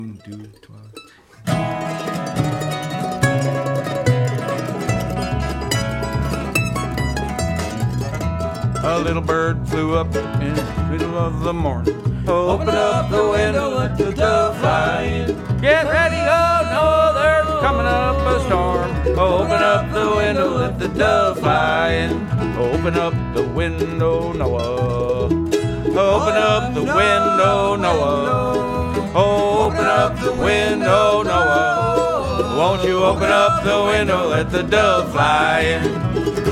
Do 12. A little bird flew up in the middle of the morning. Open up the window, let the dove fly in. Get ready, oh no, there's coming up a storm. Open up the window, let the dove fly in. Open up the window, Noah. Open up the window, Noah. Open up the window, Noah. Won't you open up the window, let the dove fly in.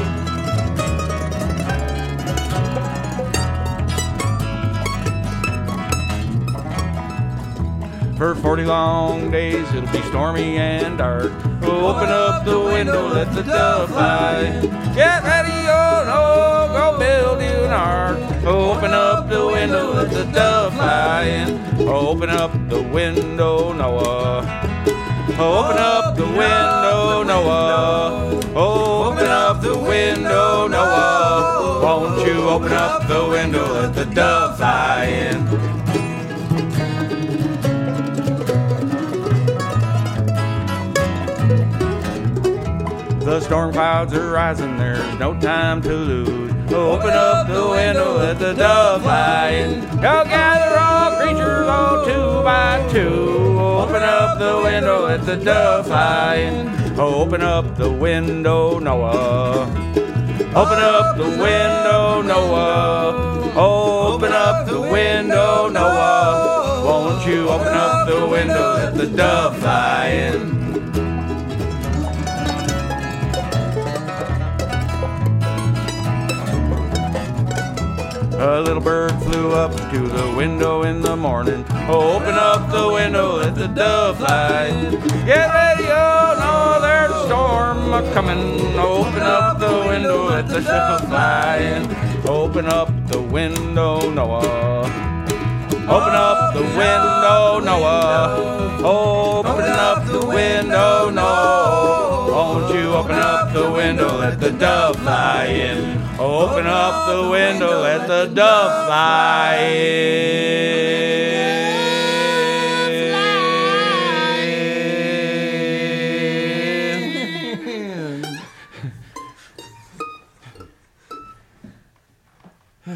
For 40 long days it'll be stormy and dark. Open up the window, let the dove fly in. Get ready, oh no, go build you an ark. Open up the window, let the dove fly in. Open up the window, Noah. Open up the window, Noah. Open up the window, Noah. Won't you open up the window, let the dove fly in. The storm clouds are rising, there's no time to lose. Open up the window, let the dove fly in. Go gather all creatures, all 2 by 2. Open up the window, let the dove fly in. Open up the window, Noah. Open up the window, Noah. Open up the window, Noah. Won't you open up the window, let the dove fly in. A little bird flew up to the window in the morning. Open up the window, let the dove fly in. Get ready, oh no, there's a storm a-coming. Open up the window, let the dove fly in. Open up the window, Noah. Open up the window, Noah. Open up the window, Noah. Won't you open up the window, let the dove fly in. Open up the window, let the dove fly in.